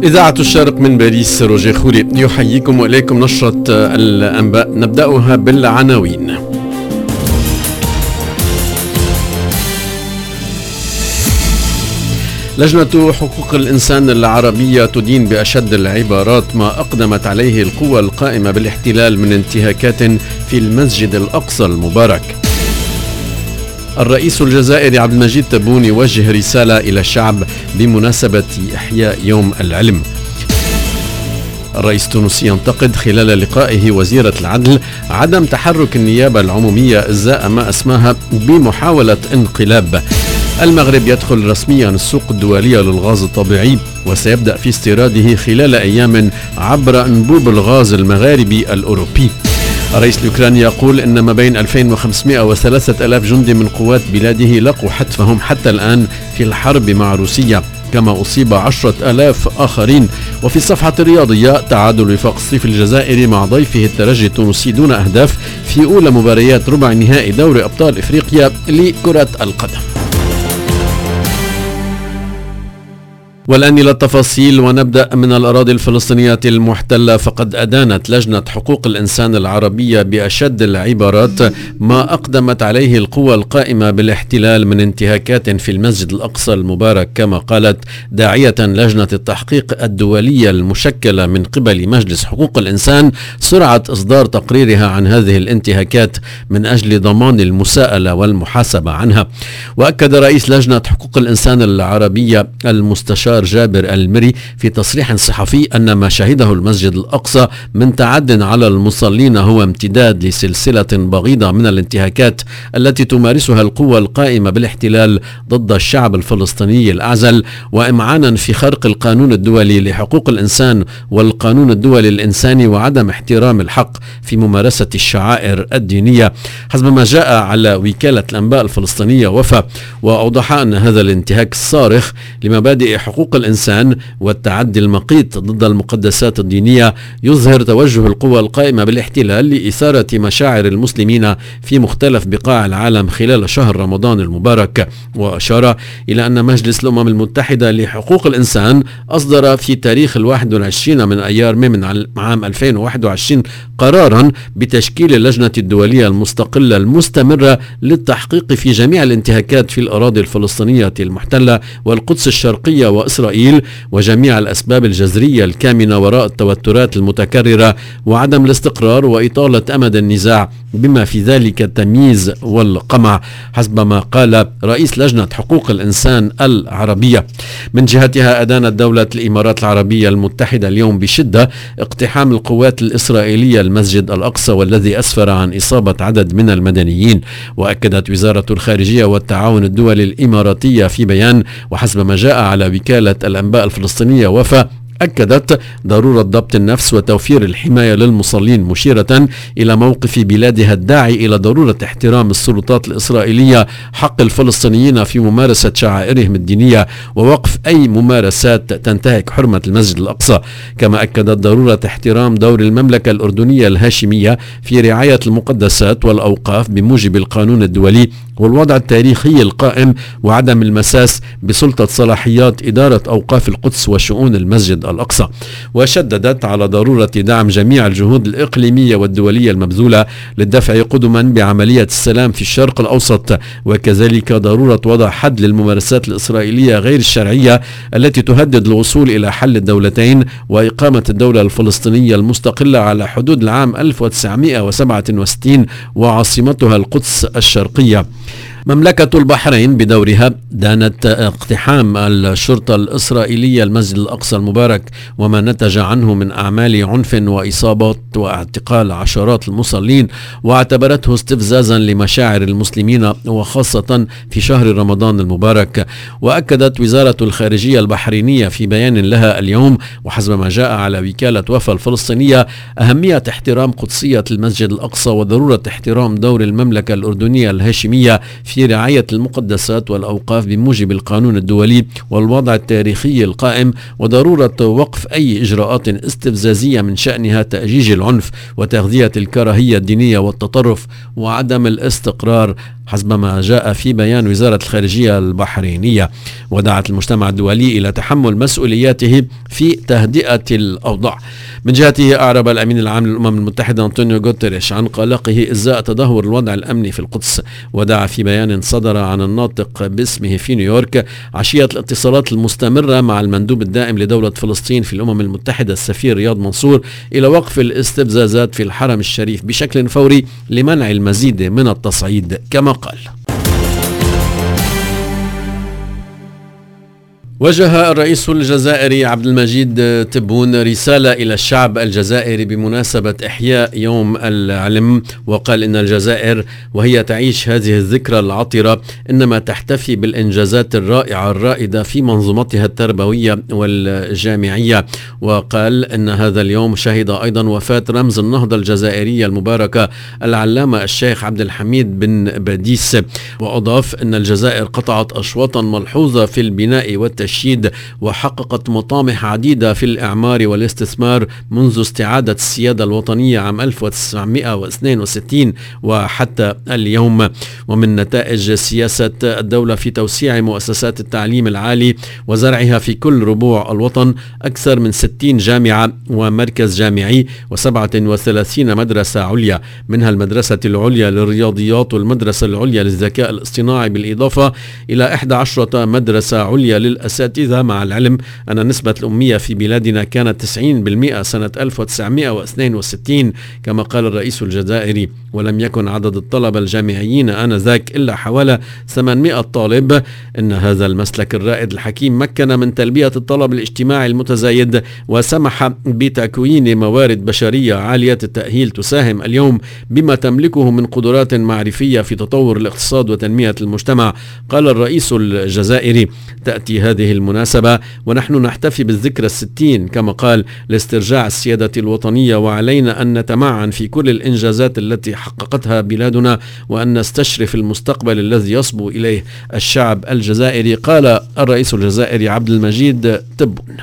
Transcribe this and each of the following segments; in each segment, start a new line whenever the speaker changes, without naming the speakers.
إذاعة الشرق من باريس، روجي خوري يحييكم وإليكم نشرة الأنباء. نبدأها بالعناوين. لجنة حقوق الإنسان العربية تدين بأشد العبارات ما أقدمت عليه القوى القائمة بالاحتلال من انتهاكات في المسجد الأقصى المبارك. الرئيس الجزائري عبد المجيد تبون يوجه رسالة إلى الشعب بمناسبة إحياء يوم العلم. الرئيس التونسي ينتقد خلال لقائه وزيرة العدل عدم تحرك النيابة العمومية إزاء ما أسماها بمحاولة انقلاب. المغرب يدخل رسميا السوق الدولية للغاز الطبيعي وسيبدأ في استيراده خلال أيام عبر أنبوب الغاز المغاربي الأوروبي. الرئيس الأوكراني يقول إن ما بين 2500 و 3000 جندي من قوات بلاده لقوا حتفهم حتى الآن في الحرب مع روسيا، كما أصيب 10,000 آخرين. وفي الصفحة الرياضية تعادل وفاق الصيف الجزائري مع ضيفه الترجي التونسي دون أهداف في أولى مباريات ربع نهائي دوري أبطال إفريقيا لكرة القدم. والآن إلى التفاصيل، ونبدأ من الأراضي الفلسطينية المحتلة. فقد أدانت لجنة حقوق الإنسان العربية بأشد العبارات ما أقدمت عليه القوى القائمة بالاحتلال من انتهاكات في المسجد الأقصى المبارك، كما قالت داعية لجنة التحقيق الدولية المشكلة من قبل مجلس حقوق الإنسان سرعة إصدار تقريرها عن هذه الانتهاكات من أجل ضمان المساءلة والمحاسبة عنها. وأكد رئيس لجنة حقوق الإنسان العربية المستشار جابر المري في تصريح صحفي أن ما شهده المسجد الأقصى من تعد على المصلين هو امتداد لسلسلة بغيضة من الانتهاكات التي تمارسها القوى القائمة بالاحتلال ضد الشعب الفلسطيني الأعزل، وإمعانا في خرق القانون الدولي لحقوق الإنسان والقانون الدولي الإنساني وعدم احترام الحق في ممارسة الشعائر الدينية، حسب ما جاء على وكالة الأنباء الفلسطينية وفا. وأوضح أن هذا الانتهاك الصارخ لمبادئ حقوق الإنسان والتعدي المقيت ضد المقدسات الدينية يظهر توجه القوى القائمة بالاحتلال لإثارة مشاعر المسلمين في مختلف بقاع العالم خلال شهر رمضان المبارك. وأشار إلى أن مجلس الأمم المتحدة لحقوق الإنسان أصدر في تاريخ 21 من أيار من عام 2021 قرارا بتشكيل اللجنة الدولية المستقلة المستمرة للتحقيق في جميع الانتهاكات في الأراضي الفلسطينية المحتلة والقدس الشرقية وإسرائيل، وجميع الأسباب الجذرية الكامنة وراء التوترات المتكررة وعدم الاستقرار وإطالة أمد النزاع بما في ذلك التمييز والقمع، حسب ما قال رئيس لجنة حقوق الإنسان العربية. من جهتها أدانت دولة الإمارات العربية المتحدة اليوم بشدة اقتحام القوات الإسرائيلية المسجد الأقصى والذي أسفر عن إصابة عدد من المدنيين. وأكدت وزارة الخارجية والتعاون الدولي الإماراتية في بيان، وحسب ما جاء على وكالة الأنباء الفلسطينية وفا، أكدت ضرورة ضبط النفس وتوفير الحماية للمصلين، مشيرة إلى موقف بلادها الداعي إلى ضرورة احترام السلطات الإسرائيلية حق الفلسطينيين في ممارسة شعائرهم الدينية ووقف أي ممارسات تنتهك حرمة المسجد الأقصى. كما أكدت ضرورة احترام دور المملكة الأردنية الهاشمية في رعاية المقدسات والأوقاف بموجب القانون الدولي والوضع التاريخي القائم وعدم المساس بسلطة صلاحيات إدارة أوقاف القدس وشؤون المسجد الأقصى. وشددت على ضرورة دعم جميع الجهود الإقليمية والدولية المبذولة للدفع قدما بعملية السلام في الشرق الأوسط، وكذلك ضرورة وضع حد للممارسات الإسرائيلية غير الشرعية التي تهدد الوصول إلى حل الدولتين وإقامة الدولة الفلسطينية المستقلة على حدود العام 1967 وعاصمتها القدس الشرقية. مملكة البحرين بدورها دانت اقتحام الشرطة الإسرائيلية المسجد الأقصى المبارك وما نتج عنه من أعمال عنف وإصابات واعتقال عشرات المصلين، واعتبرته استفزازا لمشاعر المسلمين وخاصة في شهر رمضان المبارك. وأكدت وزارة الخارجية البحرينية في بيان لها اليوم، وحسب ما جاء على وكالة وفا الفلسطينية، أهمية احترام قدسية المسجد الأقصى وضرورة احترام دور المملكة الأردنية الهاشمية في رعاية المقدسات والأوقاف بموجب القانون الدولي والوضع التاريخي القائم، وضرورة وقف أي إجراءات استفزازية من شأنها تأجيج العنف وتغذية الكراهية الدينية والتطرف وعدم الاستقرار، حسب ما جاء في بيان وزارة الخارجية البحرينية. ودعت المجتمع الدولي إلى تحمل مسؤولياته في تهدئة الأوضاع. من جهته أعرب الأمين العام للأمم المتحدة أنطونيو غوتيريش عن قلقه إزاء تدهور الوضع الأمني في القدس، ودعا في بيان صدر عن الناطق باسمه في نيويورك عشية الاتصالات المستمرة مع المندوب الدائم لدولة فلسطين في الأمم المتحدة السفير رياض منصور إلى وقف الاستفزازات في الحرم الشريف بشكل فوري لمنع المزيد من التصعيد كما قال. وجه الرئيس الجزائري عبد المجيد تبون رسالة إلى الشعب الجزائري بمناسبة إحياء يوم العلم، وقال إن الجزائر وهي تعيش هذه الذكرى العطرة إنما تحتفي بالإنجازات الرائعة الرائدة في منظومتها التربوية والجامعية. وقال إن هذا اليوم شهد أيضا وفاة رمز النهضة الجزائرية المباركة العلامة الشيخ عبد الحميد بن باديس. وأضاف إن الجزائر قطعت أشواطا ملحوظة في البناء والتشييد وحققت مطامح عديدة في الإعمار والاستثمار منذ استعادة السيادة الوطنية عام 1962 وحتى اليوم. ومن نتائج سياسة الدولة في توسيع مؤسسات التعليم العالي وزرعها في كل ربوع الوطن أكثر من 60 جامعة ومركز جامعي و37 مدرسة عليا، منها المدرسة العليا للرياضيات والمدرسة العليا للذكاء الاصطناعي، بالإضافة إلى 11 مدرسة عليا للأساتذة، مع العلم أن نسبة الأمية في بلادنا كانت 90% سنة 1962 كما قال الرئيس الجزائري، ولم يكن عدد الطلبة الجامعيين آنذاك إلا حوالي 800 طالب. إن هذا المسلك الرائد الحكيم مكن من تلبية الطلب الاجتماعي المتزايد وسمح بتكوين موارد بشرية عالية التأهيل تساهم اليوم بما تملكه من قدرات معرفية في تطور الاقتصاد وتنمية المجتمع. قال الرئيس الجزائري: تأتي هذه المناسبة ونحن نحتفي بالذكرى 60 كما قال لاسترجاع السيادة الوطنية، وعلينا أن نتمعن في كل الإنجازات التي حققتها بلادنا وأن نستشرف المستقبل الذي يصبو إليه الشعب الجزائري، قال الرئيس الجزائري عبد المجيد تبون.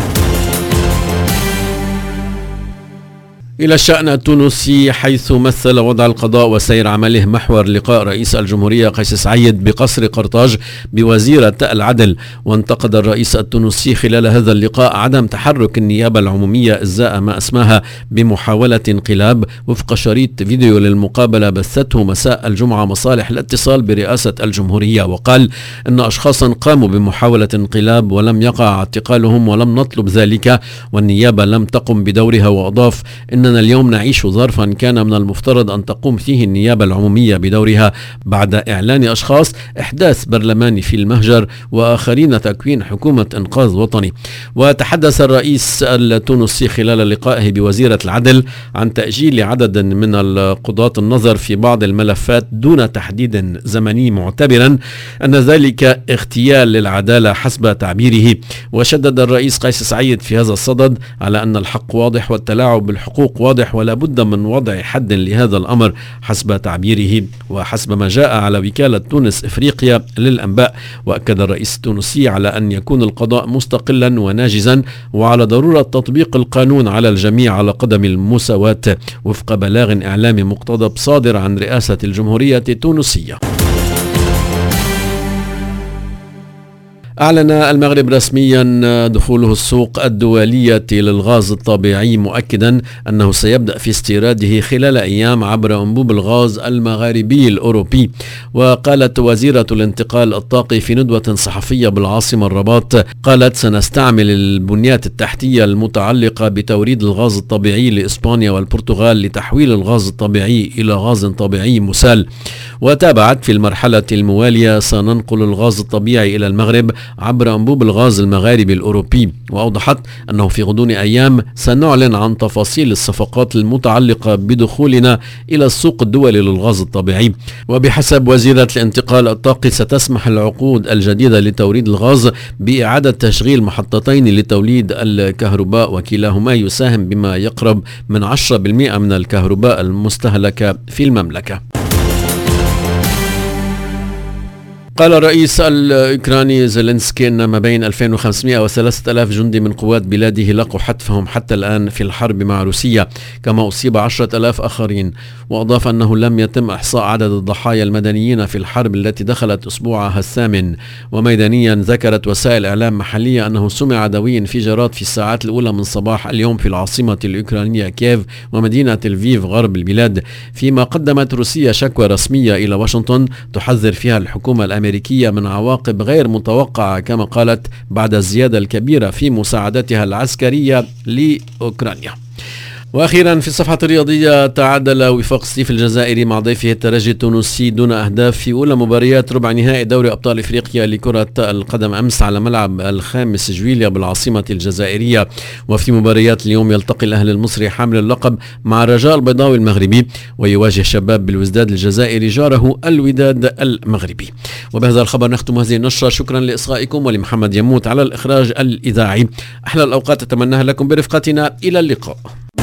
إلى الشأن التونسي، حيث مثل وضع القضاء وسير عمله محور لقاء رئيس الجمهورية قيس سعيد بقصر قرطاج بوزيرة العدل. وانتقد الرئيس التونسي خلال هذا اللقاء عدم تحرك النيابة العمومية إزاء ما أسماها بمحاولة انقلاب. وفق شريط فيديو للمقابلة بثته مساء الجمعة مصالح الاتصال برئاسة الجمهورية، وقال إن أشخاصا قاموا بمحاولة انقلاب ولم يقع اعتقالهم ولم نطلب ذلك، والنيابة لم تقم بدورها. وأضاف إننا اليوم نعيش ظرفا كان من المفترض أن تقوم فيه النيابة العمومية بدورها بعد إعلان أشخاص إحداث برلماني في المهجر وآخرين تكوين حكومة إنقاذ وطني. وتحدث الرئيس التونسي خلال لقائه بوزيرة العدل عن تأجيل عدد من القضاة النظر في بعض الملفات دون تحديد زمني، معتبرا أن ذلك اغتيال للعدالة حسب تعبيره. وشدد الرئيس قيس سعيد في هذا الصدد على أن الحق واضح والتلاعب بالحقوق واضح ولا بد من وضع حد لهذا الأمر حسب تعبيره وحسب ما جاء على وكالة تونس إفريقيا للأنباء. وأكد الرئيس التونسي على أن يكون القضاء مستقلا وناجزا وعلى ضرورة تطبيق القانون على الجميع على قدم المساواة وفق بلاغ إعلامي مقتضب صادر عن رئاسة الجمهورية التونسية. أعلن المغرب رسميا دخوله السوق الدولية للغاز الطبيعي، مؤكدا أنه سيبدأ في استيراده خلال أيام عبر أنبوب الغاز المغاربي الأوروبي. وقالت وزيرة الانتقال الطاقي في ندوة صحفية بالعاصمة الرباط، قالت: سنستعمل البنيات التحتية المتعلقة بتوريد الغاز الطبيعي لإسبانيا والبرتغال لتحويل الغاز الطبيعي إلى غاز طبيعي مسال. وتابعت: في المرحلة الموالية سننقل الغاز الطبيعي إلى المغرب عبر أنبوب الغاز المغاربي الأوروبي. وأوضحت أنه في غضون أيام سنعلن عن تفاصيل الصفقات المتعلقة بدخولنا إلى السوق الدولي للغاز الطبيعي. وبحسب وزيرة الانتقال الطاقي ستسمح العقود الجديدة لتوريد الغاز بإعادة تشغيل محطتين لتوليد الكهرباء، وكلاهما يساهم بما يقرب من 10% من الكهرباء المستهلكة في المملكة. قال الرئيس الأوكراني زيلينسكي أن ما بين 2500 و 3000 جندي من قوات بلاده لقوا حتفهم حتى الآن في الحرب مع روسيا، كما أصيب 10,000 آخرين. وأضاف أنه لم يتم إحصاء عدد الضحايا المدنيين في الحرب التي دخلت أسبوعها الثامن. وميدانيا ذكرت وسائل إعلام محلية أنه سمع دوي انفجارات في الساعات الأولى من صباح اليوم في العاصمة الأوكرانية كييف ومدينة لفيف غرب البلاد، فيما قدمت روسيا شكوى رسمية إلى واشنطن تحذر فيها الحكومة الأمريكية من عواقب غير متوقعة، كما قالت بعد الزيادة الكبيرة في مساعدتها العسكرية لأوكرانيا. وأخيرا في الصفحة الرياضية، تعادل وفاق سطيف الجزائري مع ضيفه الترجي التونسي دون أهداف في أولى مباريات ربع نهائي دوري أبطال إفريقيا لكرة القدم أمس على ملعب الخامس جويليا بالعاصمة الجزائرية. وفي مباريات اليوم يلتقي الأهلي المصري حامل اللقب مع الرجاء البيضاوي المغربي، ويواجه شباب بالوزداد الجزائري جاره الوداد المغربي. وبهذا الخبر نختم هذه النشرة. شكرا لإصغائكم ولمحمد يموت على الإخراج الإذاعي. أحلى الأوقات أتمناها لكم برفقتنا. إلى اللقاء.